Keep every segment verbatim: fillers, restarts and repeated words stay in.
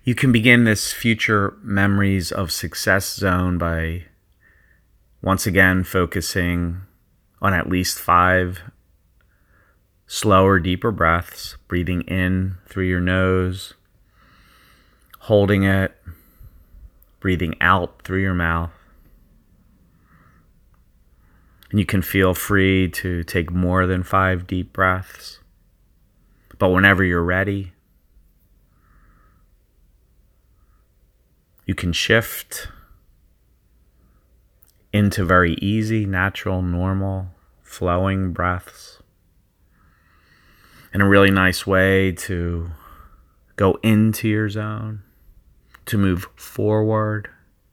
You can begin this future memories of success zone by once again focusing on at least five slower, deeper breaths, breathing in through your nose, holding it, breathing out through your mouth. And you can feel free to take more than five deep breaths. But whenever you're ready, you can shift into very easy, natural, normal, flowing breaths. And a really nice way to go into your zone, to move forward,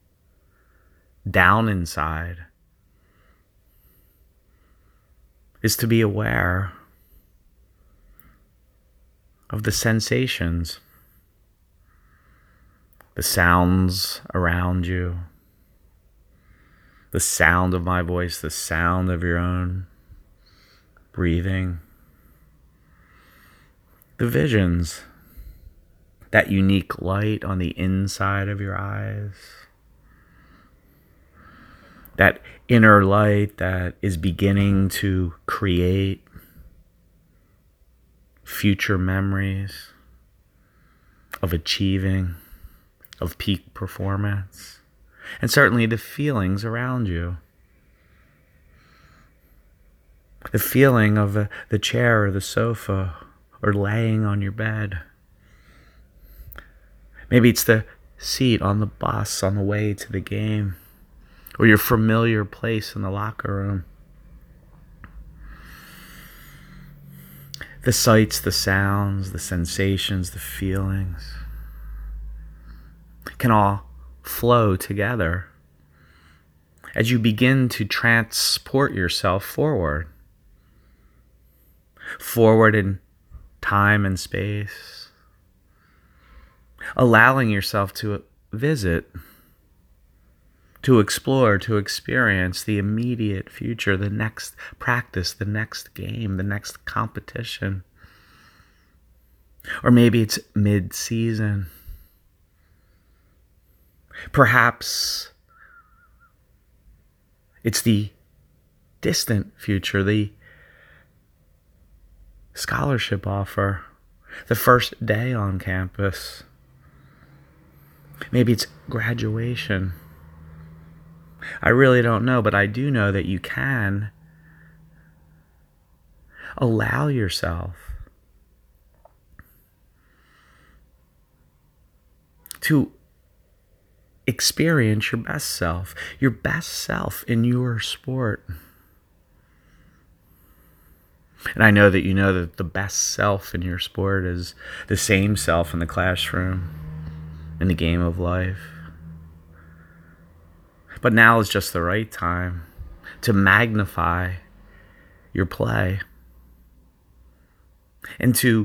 down inside, is to be aware of the sensations, the sounds around you, the sound of my voice, the sound of your own breathing, the visions, that unique light on the inside of your eyes, that inner light that is beginning to create future memories of achieving, of peak performance, and certainly the feelings around you. The feeling of uh, the chair or the sofa or laying on your bed. Maybe it's the seat on the bus on the way to the game, or your familiar place in the locker room. The sights, the sounds, the sensations, the feelings can all flow together as you begin to transport yourself forward. Forward in time and space. Allowing yourself to visit, to explore, to experience the immediate future, the next practice, the next game, the next competition. Or maybe it's mid-season. Perhaps it's the distant future, the scholarship offer, the first day on campus. Maybe it's graduation. I really don't know, but I do know that you can allow yourself to experience your best self, your best self in your sport. And I know that you know that the best self in your sport is the same self in the classroom, in the game of life. But now is just the right time to magnify your play and to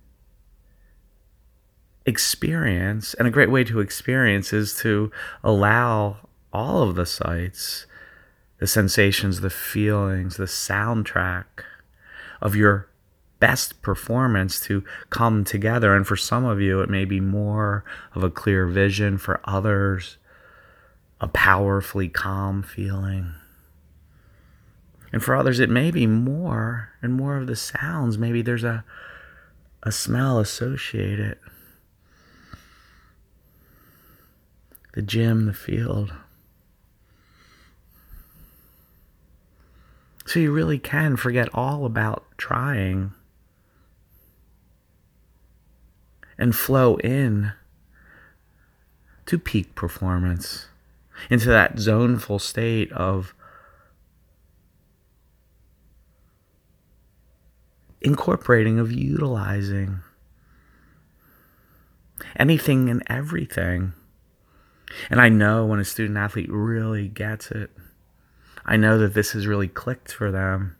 experience. And a great way to experience is to allow all of the sights, the sensations, the feelings, the soundtrack of your best performance to come together. And for some of you, it may be more of a clear vision. For others, a powerfully calm feeling. And for others, it may be more and more of the sounds. Maybe there's a, a smell associated. The gym, the field. So you really can forget all about trying and flow in to peak performance, into that zoneful state of incorporating, of utilizing anything and everything. And I know when a student athlete really gets it, I know that this has really clicked for them.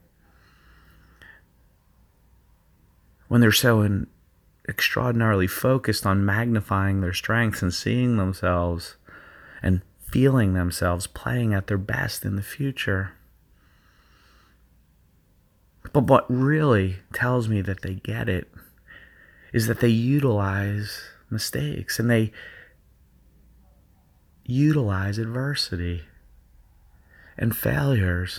When they're so in, extraordinarily focused on magnifying their strengths and seeing themselves and feeling themselves playing at their best in the future. But what really tells me that they get it is that they utilize mistakes, and they utilize adversity and failures.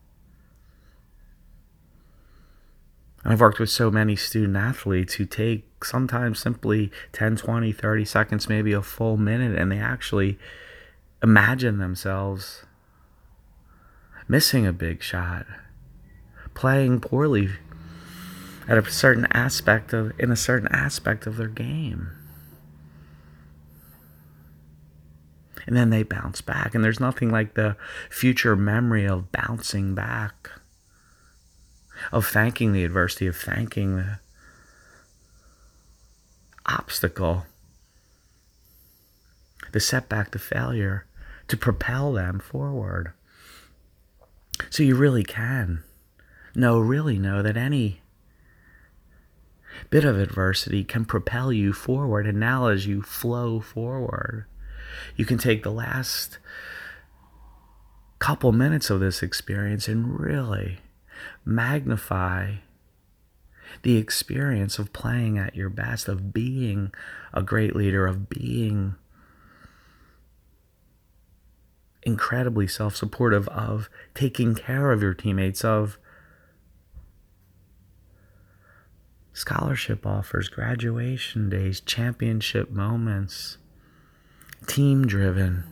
And I've worked with so many student athletes who take sometimes simply ten, twenty, thirty seconds, maybe a full minute, and they actually imagine themselves missing a big shot, playing poorly at a certain aspect of in a certain aspect of their game. And then they bounce back, and there's nothing like the future memory of bouncing back, of thanking the adversity, of thanking the obstacle, the setback, the failure, to propel them forward. So you really can know, really know that any bit of adversity can propel you forward. And now as you flow forward, you can take the last couple minutes of this experience and really magnify the experience of playing at your best, of being a great leader, of being incredibly self-supportive, of taking care of your teammates, of scholarship offers, graduation days, championship moments, team-driven.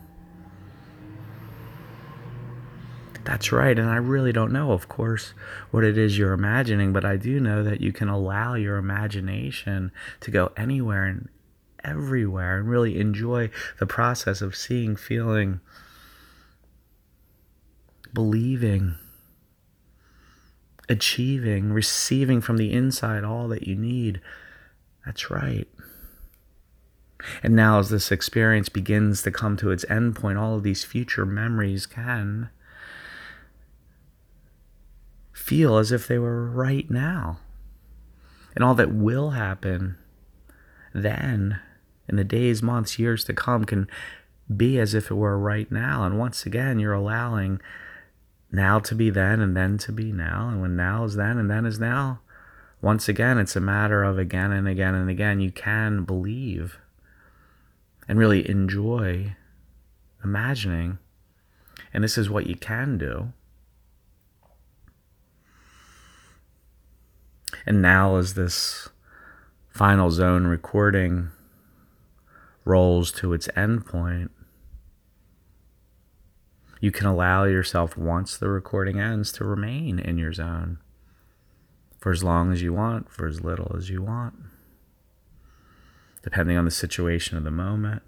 That's right, and I really don't know, of course, what it is you're imagining, but I do know that you can allow your imagination to go anywhere and everywhere and really enjoy the process of seeing, feeling, believing, achieving, receiving from the inside all that you need. That's right. And now as this experience begins to come to its end point, all of these future memories can feel as if they were right now. And all that will happen then, in the days, months, years to come, can be as if it were right now. And once again, you're allowing now to be then, and then to be now. And when now is then, and then is now, once again, it's a matter of again and again and again. You can believe and really enjoy imagining. And this is what you can do. And now as this final zone recording rolls to its end point, you can allow yourself, once the recording ends, to remain in your zone for as long as you want, for as little as you want, depending on the situation of the moment.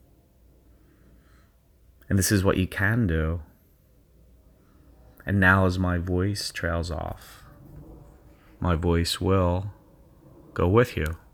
And this is what you can do. And now as my voice trails off, my voice will go with you.